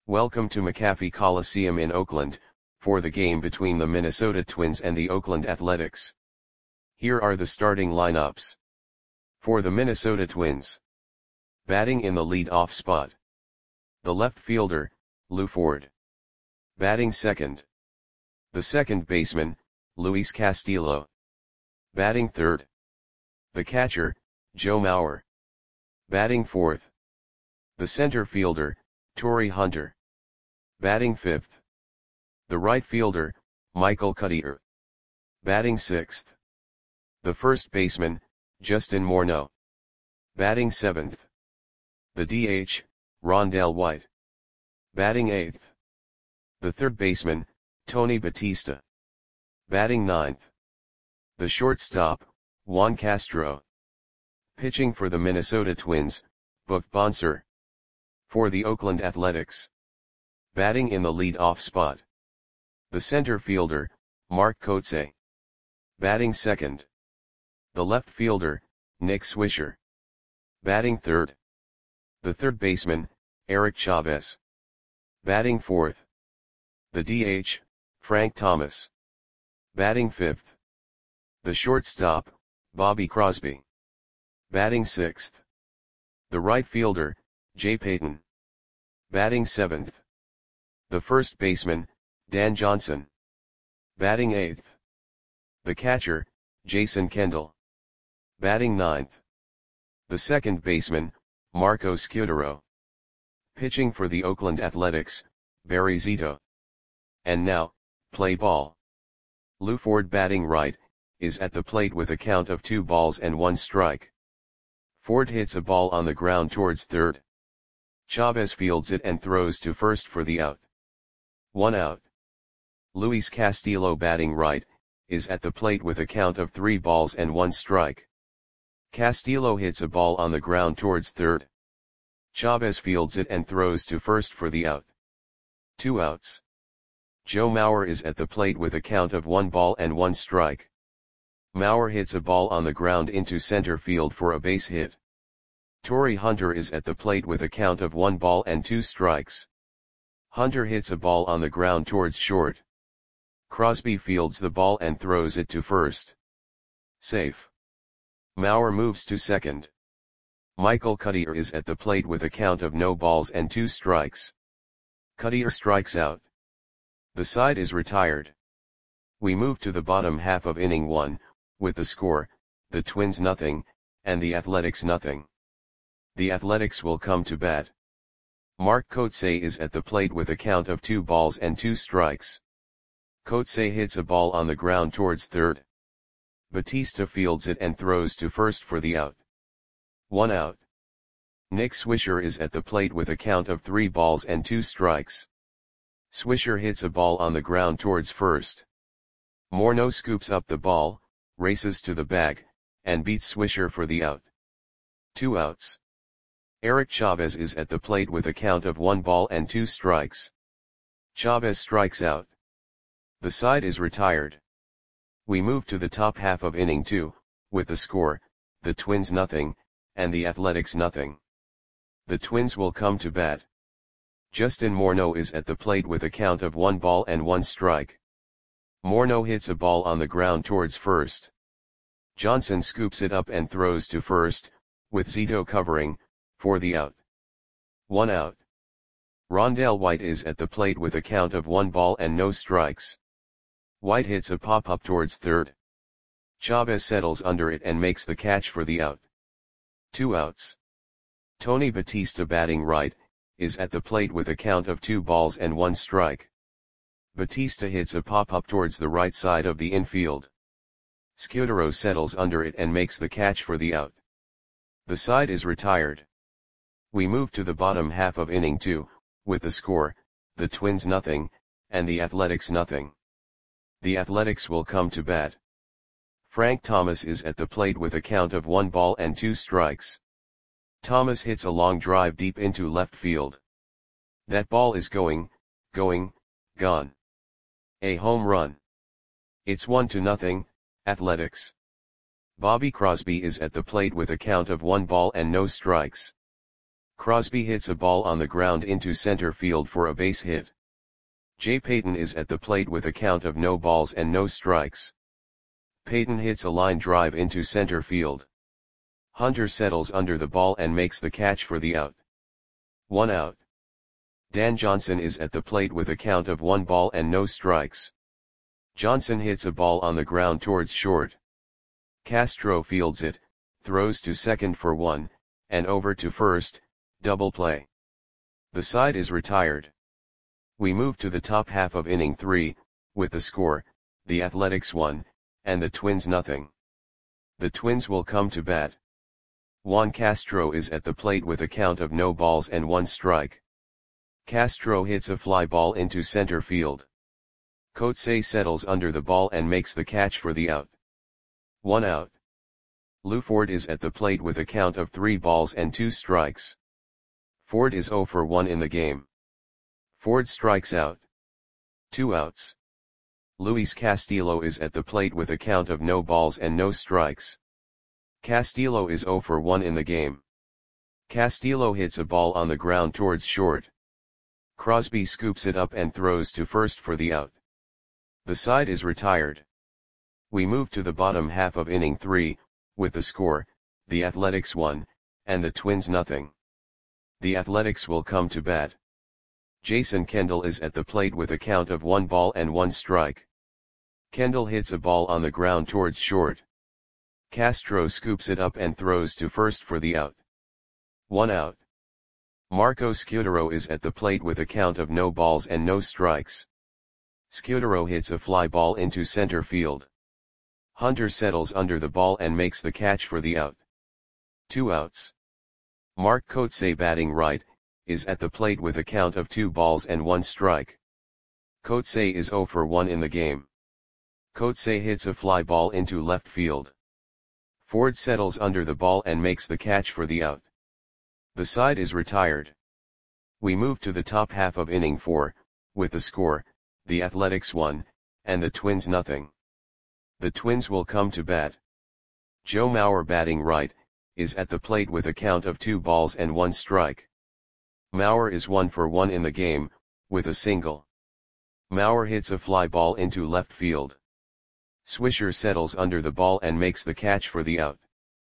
Welcome to McAfee Coliseum in Oakland, for the game between the Minnesota Twins and the Oakland Athletics. Here are the starting lineups. For the Minnesota Twins. Batting in the lead-off spot. The left fielder, Lew Ford. Batting second. The second baseman, Luis Castillo. Batting third. The catcher, Joe Mauer. Batting fourth. The center fielder, Torii Hunter. Batting fifth. The right fielder, Michael Cuddyer. Batting sixth. The first baseman, Justin Morneau. Batting seventh. The DH, Rondell White. Batting eighth. The third baseman, Tony Batista. Batting ninth. The shortstop, Juan Castro. Pitching for the Minnesota Twins, Buck Bonser. For the Oakland Athletics. Batting in the lead-off spot. The center fielder, Mark Kotsay. Batting second. The left fielder, Nick Swisher. Batting third. The third baseman, Eric Chavez. Batting fourth. The DH, Frank Thomas. Batting fifth. The shortstop, Bobby Crosby. Batting sixth. The right fielder, Jay Payton. Batting seventh. The first baseman, Dan Johnson. Batting eighth. The catcher, Jason Kendall. Batting ninth. The second baseman, Marco Scudero. Pitching for the Oakland Athletics, Barry Zito. And now, play ball. Lew Ford batting right, is at the plate with a count of 2 balls and 1 strike. Ford hits a ball on the ground towards third. Chavez fields it and throws to first for the out. 1 out. Luis Castillo batting right, is at the plate with a count of 3 balls and 1 strike. Castillo hits a ball on the ground towards third. Chavez fields it and throws to first for the out. 2 outs. Joe Mauer is at the plate with a count of 1 ball and 1 strike. Mauer hits a ball on the ground into center field for a base hit. Torii Hunter is at the plate with a count of 1 ball and 2 strikes. Hunter hits a ball on the ground towards short. Crosby fields the ball and throws it to first. Safe. Mauer moves to second. Michael Cuddyer is at the plate with a count of no balls and 2 strikes. Cuddyer strikes out. The side is retired. We move to the bottom half of inning 1, with the score, the Twins nothing, and the Athletics nothing. The Athletics will come to bat. Mark Kotsay is at the plate with a count of 2 balls and 2 strikes. Kotsay hits a ball on the ground towards third. Batista fields it and throws to first for the out. 1 out. Nick Swisher is at the plate with a count of 3 balls and 2 strikes. Swisher hits a ball on the ground towards first. Morneau scoops up the ball, races to the bag, and beats Swisher for the out. 2 outs. Eric Chavez is at the plate with a count of 1 ball and 2 strikes. Chavez strikes out. The side is retired. We move to the top half of inning 2, with the score, the Twins nothing, and the Athletics nothing. The Twins will come to bat. Justin Morneau is at the plate with a count of 1 ball and 1 strike. Morneau hits a ball on the ground towards first. Johnson scoops it up and throws to first, with Zito covering, for the out. 1 out. Rondell White is at the plate with a count of 1 ball and no strikes. White hits a pop-up towards third. Chavez settles under it and makes the catch for the out. 2 outs. Tony Batista batting right, is at the plate with a count of 2 balls and 1 strike. Batista hits a pop-up towards the right side of the infield. Scudero settles under it and makes the catch for the out. The side is retired. We move to the bottom half of inning 2, with the score, the Twins nothing, and the Athletics nothing. The Athletics will come to bat. Frank Thomas is at the plate with a count of 1 ball and 2 strikes. Thomas hits a long drive deep into left field. That ball is gone. A home run. It's 1-0, Athletics. Bobby Crosby is at the plate with a count of 1 ball and no strikes. Crosby hits a ball on the ground into center field for a base hit. Jay Payton is at the plate with a count of no balls and no strikes. Payton hits a line drive into center field. Hunter settles under the ball and makes the catch for the out. 1 out. Dan Johnson is at the plate with a count of 1 ball and no strikes. Johnson hits a ball on the ground towards short. Castro fields it, throws to second for 1, and over to first, double play. The side is retired. We move to the top half of inning 3, with the score, the Athletics 1, and the Twins nothing. The Twins will come to bat. Juan Castro is at the plate with a count of no balls and 1 strike. Castro hits a fly ball into center field. Coetzee settles under the ball and makes the catch for the out. 1 out. Lou Ford is at the plate with a count of 3 balls and 2 strikes. Ford is 0 for 1 in the game. Ford strikes out. 2 outs. Luis Castillo is at the plate with a count of no balls and no strikes. Castillo is 0 for 1 in the game. Castillo hits a ball on the ground towards short. Crosby scoops it up and throws to first for the out. The side is retired. We move to the bottom half of inning 3, with the score, the Athletics 1, and the Twins nothing. The Athletics will come to bat. Jason Kendall is at the plate with a count of 1 ball and 1 strike. Kendall hits a ball on the ground towards short. Castro scoops it up and throws to first for the out. 1 out. Marco Scutaro is at the plate with a count of no balls and no strikes. Scutaro hits a fly ball into center field. Hunter settles under the ball and makes the catch for the out. 2 outs. Mark Coetzee, batting right, is at the plate with a count of 2 balls and 1 strike. Coetzee is 0 for 1 in the game. Coetzee hits a fly ball into left field. Ford settles under the ball and makes the catch for the out. The side is retired. We move to the top half of inning 4, with the score, the Athletics 1, and the Twins nothing. The Twins will come to bat. Joe Mauer, batting right, is at the plate with a count of 2 balls and 1 strike. Mauer is 1 for 1 in the game, with a single. Mauer hits a fly ball into left field. Swisher settles under the ball and makes the catch for the out.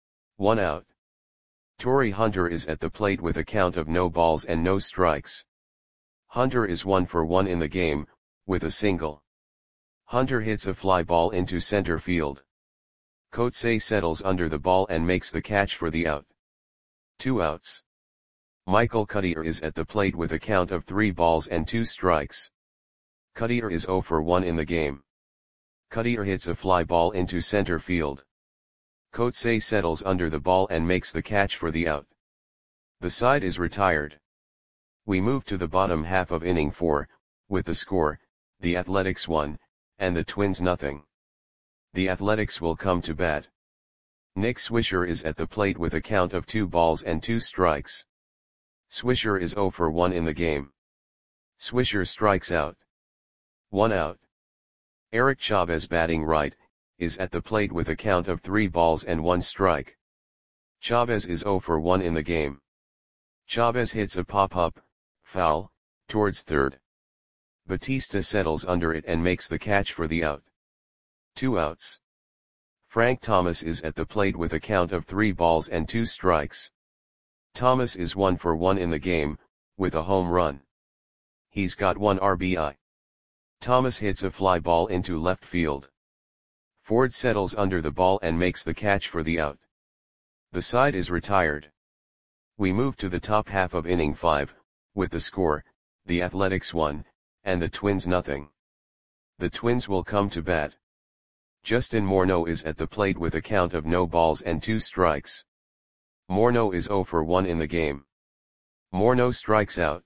1 out. Torii Hunter is at the plate with a count of no balls and no strikes. Hunter is 1 for 1 in the game, with a single. Hunter hits a fly ball into center field. Coetzee settles under the ball and makes the catch for the out. 2 outs. Michael Cuddyer is at the plate with a count of 3 balls and 2 strikes. Cuddyer is 0 for 1 in the game. Cuddyer hits a fly ball into center field. Coetzee settles under the ball and makes the catch for the out. The side is retired. We move to the bottom half of inning 4, with the score, the Athletics 1, and the Twins nothing. The Athletics will come to bat. Nick Swisher is at the plate with a count of 2 balls and 2 strikes. Swisher is 0 for 1 in the game. Swisher strikes out. 1 out. Eric Chavez, batting right, is at the plate with a count of 3 balls and 1 strike. Chavez is 0 for 1 in the game. Chavez hits a pop-up, foul, towards third. Batista settles under it and makes the catch for the out. 2 outs. Frank Thomas is at the plate with a count of 3 balls and 2 strikes. Thomas is 1 for 1 in the game, with a home run. He's got 1 RBI. Thomas hits a fly ball into left field. Ford settles under the ball and makes the catch for the out. The side is retired. We move to the top half of inning 5, with the score, the Athletics 1, and the Twins nothing. The Twins will come to bat. Justin Morneau is at the plate with a count of no balls and 2 strikes. Morneau is 0 for 1 in the game. Morneau strikes out.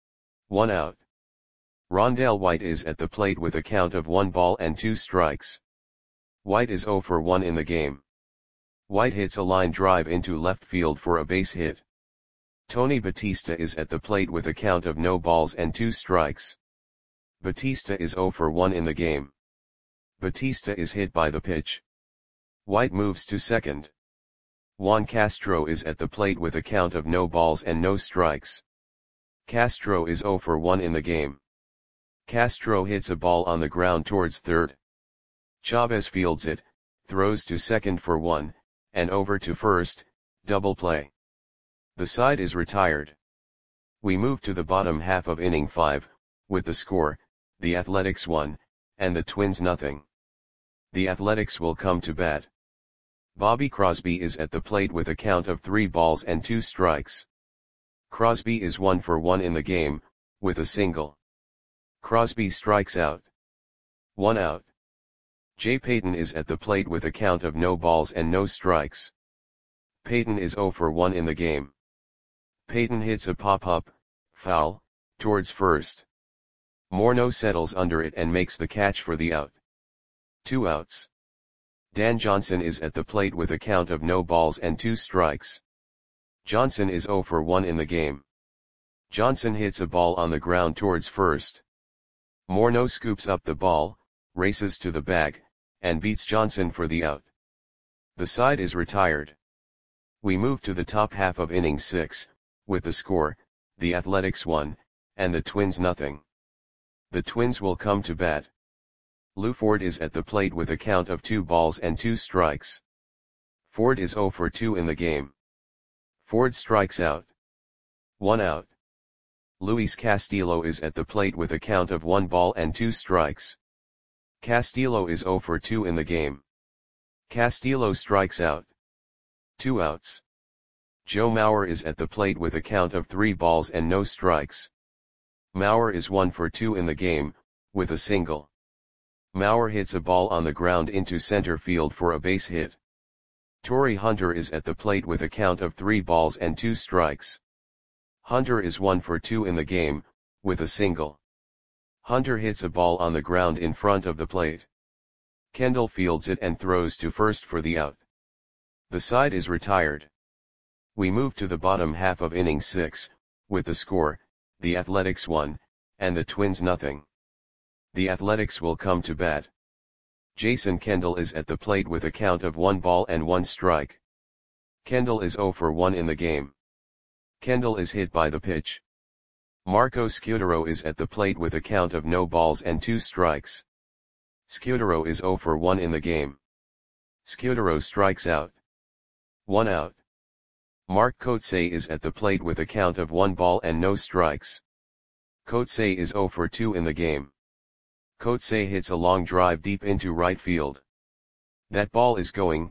1 out. Rondell White is at the plate with a count of 1 ball and 2 strikes. White is 0 for 1 in the game. White hits a line drive into left field for a base hit. Tony Batista is at the plate with a count of no balls and 2 strikes. Batista is 0 for 1 in the game. Batista is hit by the pitch. White moves to second. Juan Castro is at the plate with a count of no balls and no strikes. Castro is 0 for 1 in the game. Castro hits a ball on the ground towards third. Chavez fields it, throws to second for 1, and over to first, double play. The side is retired. We move to the bottom half of inning 5, with the score, the Athletics 1, and the Twins nothing. The Athletics will come to bat. Bobby Crosby is at the plate with a count of 3 balls and 2 strikes. Crosby is 1 for 1 in the game, with a single. Crosby strikes out. 1 out. Jay Payton is at the plate with a count of no balls and no strikes. Payton is 0 for 1 in the game. Payton hits a pop-up, foul, towards first. Morneau settles under it and makes the catch for the out. 2 outs. Dan Johnson is at the plate with a count of no balls and 2 strikes. Johnson is 0 for 1 in the game. Johnson hits a ball on the ground towards first. Morneau scoops up the ball, races to the bag, and beats Johnson for the out. The side is retired. We move to the top half of inning 6, with the score, the Athletics 1, and the Twins nothing. The Twins will come to bat. Lou Ford is at the plate with a count of 2 balls and 2 strikes. Ford is 0 for 2 in the game. Ford strikes out. 1 out. Luis Castillo is at the plate with a count of 1 ball and 2 strikes. Castillo is 0 for 2 in the game. Castillo strikes out. 2 outs. Joe Mauer is at the plate with a count of 3 balls and no strikes. Mauer is 1 for 2 in the game, with a single. Mauer hits a ball on the ground into center field for a base hit. Torrey Hunter is at the plate with a count of 3 balls and 2 strikes. Hunter is 1 for 2 in the game, with a single. Hunter hits a ball on the ground in front of the plate. Kendall fields it and throws to first for the out. The side is retired. We move to the bottom half of inning 6, with the score, the Athletics 1, and the Twins nothing. The Athletics will come to bat. Jason Kendall is at the plate with a count of 1 ball and 1 strike. Kendall is 0 for 1 in the game. Kendall is hit by the pitch. Marco Scutaro is at the plate with a count of no balls and 2 strikes. Scutaro is 0 for 1 in the game. Scutaro strikes out. 1 out. Mark Kotsay is at the plate with a count of 1 ball and no strikes. Kotsay is 0 for 2 in the game. Kotsay hits a long drive deep into right field. That ball is gone.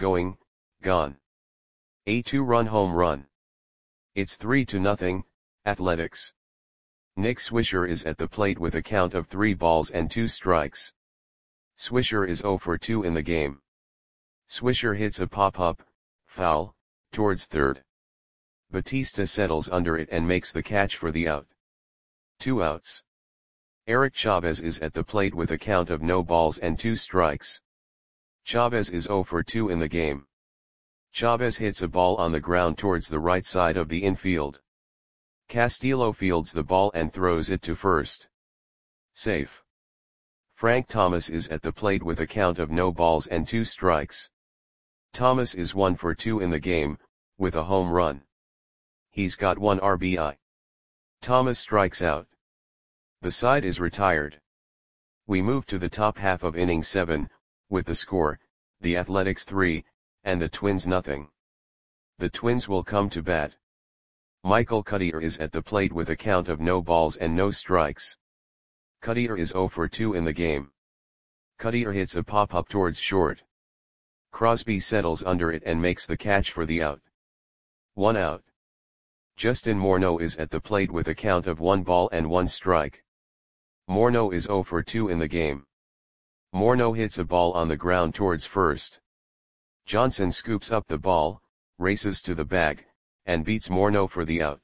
A 2-run home run. It's 3-0, Athletics. Nick Swisher is at the plate with a count of 3 balls and 2 strikes. Swisher is 0 for 2 in the game. Swisher hits a pop-up, foul, towards third. Batista settles under it and makes the catch for the out. 2 outs. Eric Chavez is at the plate with a count of no balls and 2 strikes. Chavez is 0 for 2 in the game. Chavez hits a ball on the ground towards the right side of the infield. Castillo fields the ball and throws it to first. Safe. Frank Thomas is at the plate with a count of no balls and 2 strikes. Thomas is 1 for 2 in the game, with a home run. He's got 1 RBI. Thomas strikes out. The side is retired. We move to the top half of inning 7, with the score, the Athletics 3, and the Twins nothing. The Twins will come to bat. Michael Cuddyer is at the plate with a count of no balls and no strikes. Cuddyer is 0 for 2 in the game. Cuddyer hits a pop-up towards short. Crosby settles under it and makes the catch for the out. 1 out. Justin Morneau is at the plate with a count of 1 ball and 1 strike. Morneau is 0 for 2 in the game. Morneau hits a ball on the ground towards first. Johnson scoops up the ball, races to the bag, and beats Morneau for the out.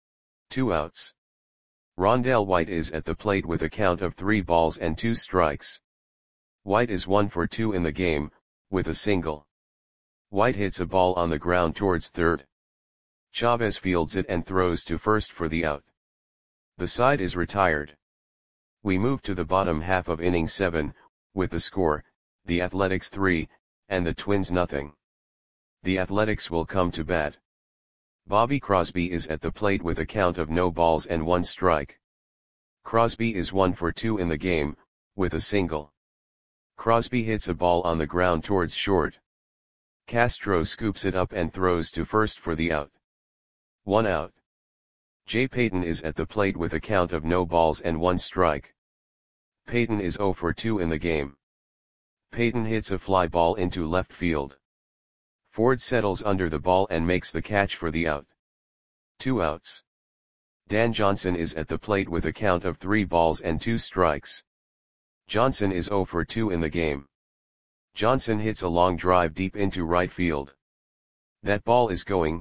2 outs. Rondell White is at the plate with a count of 3 balls and 2 strikes. White is 1 for 2 in the game, with a single. White hits a ball on the ground towards third. Chavez fields it and throws to first for the out. The side is retired. We move to the bottom half of inning 7, with the score, the Athletics 3, and the Twins nothing. the Athletics will come to bat. Bobby Crosby is at the plate with a count of no balls and 1 strike. Crosby is 1 for 2 in the game, with a single. Crosby hits a ball on the ground towards short. Castro scoops it up and throws to first for the out. 1 out. Jay Payton is at the plate with a count of no balls and 1 strike. Payton is 0 for 2 in the game. Payton hits a fly ball into left field. Ford settles under the ball and makes the catch for the out. 2 outs. Dan Johnson is at the plate with a count of 3 balls and 2 strikes. Johnson is 0 for 2 in the game. Johnson hits a long drive deep into right field. That ball is gone.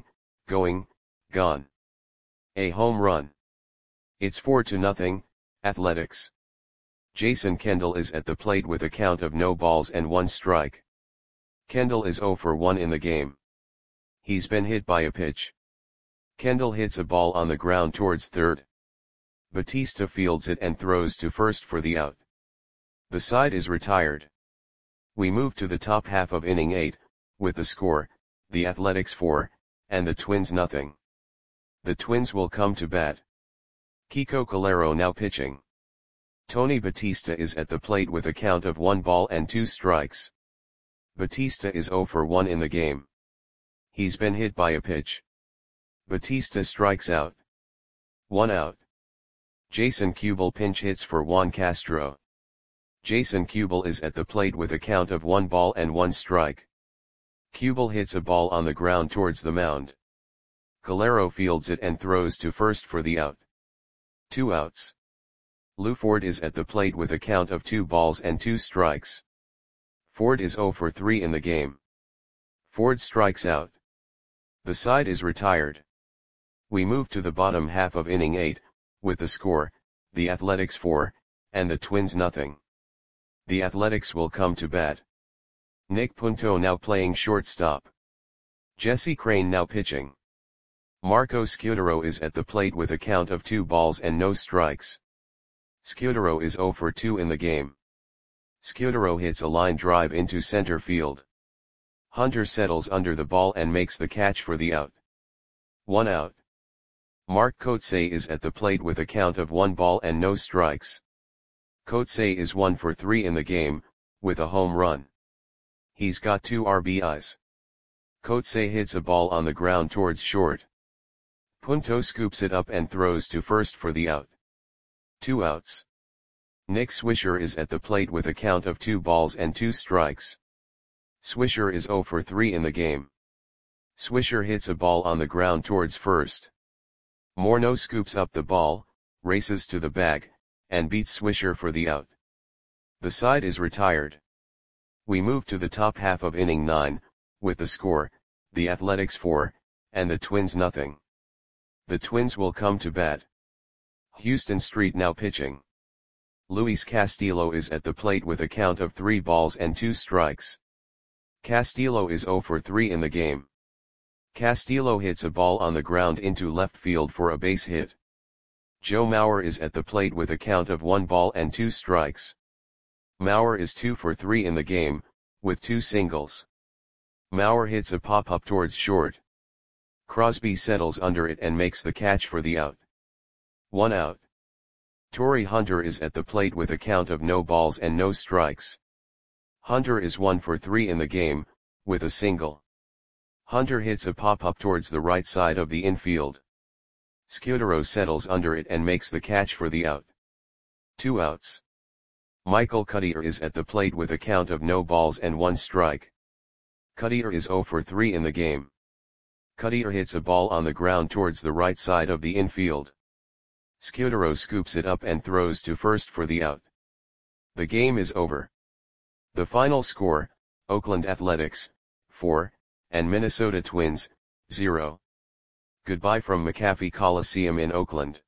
A home run. It's 4-0, Athletics. Jason Kendall is at the plate with a count of no balls and 1 strike. Kendall is 0 for 1 in the game. He's been hit by a pitch. Kendall hits a ball on the ground towards third. Batista fields it and throws to first for the out. The side is retired. We move to the top half of inning 8, with the score, the Athletics 4, and the Twins nothing. The Twins will come to bat. Kiko Calero now pitching. Tony Batista is at the plate with a count of 1 ball and 2 strikes. Batista is 0 for 1 in the game. He's been hit by a pitch. Batista strikes out. 1 out. Jason Kubel pinch hits for Juan Castro. Jason Kubel is at the plate with a count of 1 ball and 1 strike. Kubel hits a ball on the ground towards the mound. Calero fields it and throws to first for the out. 2 outs. Lou Ford is at the plate with a count of 2 balls and 2 strikes. Ford is 0 for 3 in the game. Ford strikes out. The side is retired. We move to the bottom half of inning 8, with the score, the Athletics 4, and the Twins nothing. The Athletics will come to bat. Nick Punto now playing shortstop. Jesse Crain now pitching. Marco Scudero is at the plate with a count of 2 balls and no strikes. Scudero is 0 for 2 in the game. Scudero hits a line drive into center field. Hunter settles under the ball and makes the catch for the out. 1 out. Mark Kotsay is at the plate with a count of 1 ball and no strikes. Kotsay is 1 for 3 in the game, with a home run. He's got 2 RBIs. Kotsay hits a ball on the ground towards short. Punto scoops it up and throws to first for the out. 2 outs. Nick Swisher is at the plate with a count of 2 balls and 2 strikes. Swisher is 0 for 3 in the game. Swisher hits a ball on the ground towards first. Morneau scoops up the ball, races to the bag, and beats Swisher for the out. The side is retired. We move to the top half of inning 9, with the score, the Athletics 4, and the Twins nothing. The Twins will come to bat. Houston Street now pitching. Luis Castillo is at the plate with a count of 3 balls and 2 strikes. Castillo is 0 for 3 in the game. Castillo hits a ball on the ground into left field for a base hit. Joe Mauer is at the plate with a count of 1 ball and 2 strikes. Mauer is 2 for 3 in the game, with 2 singles. Mauer hits a pop-up towards short. Crosby settles under it and makes the catch for the out. 1 out. Torrey Hunter is at the plate with a count of no balls and no strikes. Hunter is 1 for 3 in the game, with a single. Hunter hits a pop-up towards the right side of the infield. Scudero settles under it and makes the catch for the out. 2 outs. Michael Cuddyer is at the plate with a count of no balls and 1 strike. Cuddyer is 0 for 3 in the game. Cuddyer hits a ball on the ground towards the right side of the infield. Scudero scoops it up and throws to first for the out. The game is over. The final score, Oakland Athletics, 4, and Minnesota Twins, 0. Goodbye from McAfee Coliseum in Oakland.